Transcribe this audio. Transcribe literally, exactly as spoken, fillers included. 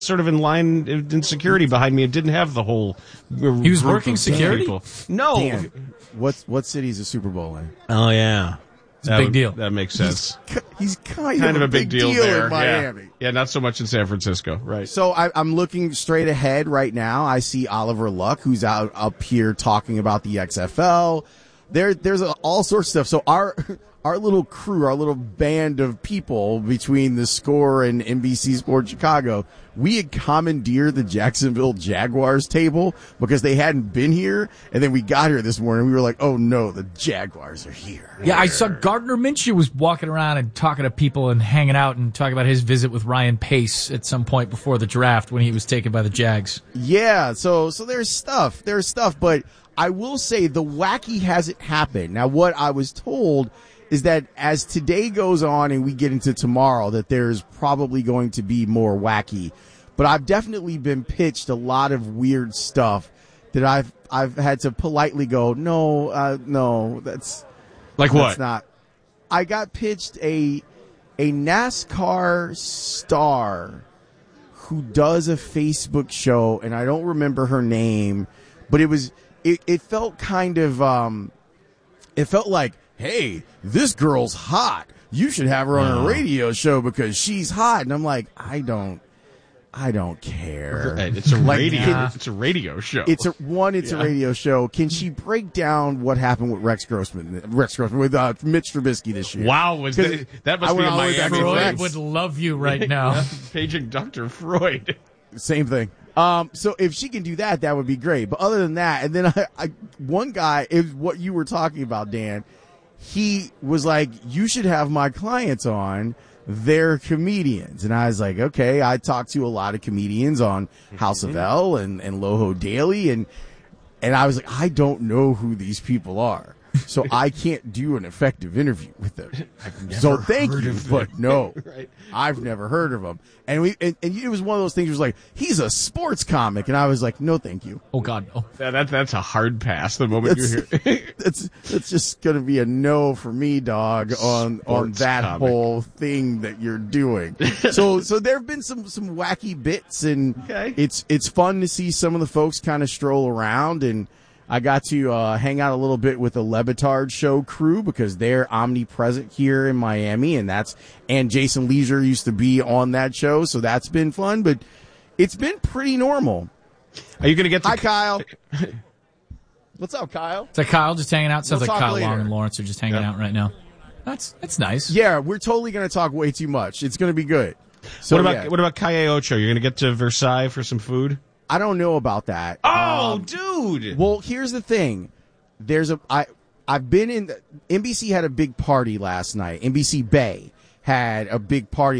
sort of in line in security behind me. It didn't have the whole. He was working security. People. No. Dan, what what city is the Super Bowl in? Oh yeah, it's a big would, deal. That makes sense. He's, he's kind, kind of, of a big, big deal, deal there. in Miami. Yeah. yeah, not so much in San Francisco. Right. So I, I'm looking straight ahead right now. I see Oliver Luck, who's out up here talking about the X F L. There, there's a, all sorts of stuff. So our. Our little crew, our little band of people between the Score and N B C Sports Chicago, we had commandeered the Jacksonville Jaguars table because they hadn't been here. And then we got here this morning. We were like, oh, no, the Jaguars are here. Yeah, I saw Gardner Minshew was walking around and talking to people and hanging out and talking about his visit with Ryan Pace at some point before the draft when he was taken by the Jags. Yeah, so so there's stuff. There's stuff. But I will say the wacky hasn't happened. Now, what I was told is that as today goes on and we get into tomorrow, that there's probably going to be more wacky. But I've definitely been pitched a lot of weird stuff that I've I've had to politely go, no, uh, no, that's like that's what? Not. I got pitched a a NASCAR star who does a Facebook show, and I don't remember her name, but it was it, it felt kind of um, it felt like, hey, this girl's hot. You should have her on a radio show because she's hot. And I'm like, I don't, I don't care. It's a like, radio. can, it's a radio show. It's a one. It's yeah. a radio show. Can she break down what happened with Rex Grossman? Rex Grossman with uh, Mitch Trubisky this year. Wow, was that, that must I be a Miami Freud would love you right now. Yeah, paging Doctor Freud. Same thing. Um, so if she can do that, that would be great. But other than that, and then I, I one guy is what you were talking about, Dan. He was like, you should have my clients on. They're comedians. And I was like, okay, I talked to a lot of comedians on House of L and, and Loho Daily. And, and I was like, I don't know who these people are. So I can't do an effective interview with them. So thank you, but no, right. I've never heard of them. And we and, and it was one of those things. It was like, he's a sports comic, and I was like, no, thank you. Oh God, no. Yeah, that that's a hard pass. The moment that's, you're here, that's that's just gonna be a no for me, dog. On sports on that comic. Whole thing that you're doing. so so there have been some some wacky bits, and okay. it's it's fun to see some of the folks kind of stroll around and. I got to uh, hang out a little bit with the Le Batard show crew because they're omnipresent here in Miami, and that's and Jason Leisure used to be on that show, so that's been fun. But it's been pretty normal. Are you going to get? To Hi, Kyle. What's up, Kyle? Is that Kyle just hanging out? Sounds we'll like Kyle later. Long and Lawrence are just hanging yep. out right now. That's that's nice. Yeah, we're totally going to talk way too much. It's going to be good. So, what about yeah. what about Calle Ocho? You're going to get to Versailles for some food? I don't know about that. Oh, um, dude. Well, here's the thing. There's a I I've been in N B C had a big party last night. N B C Bay had a big party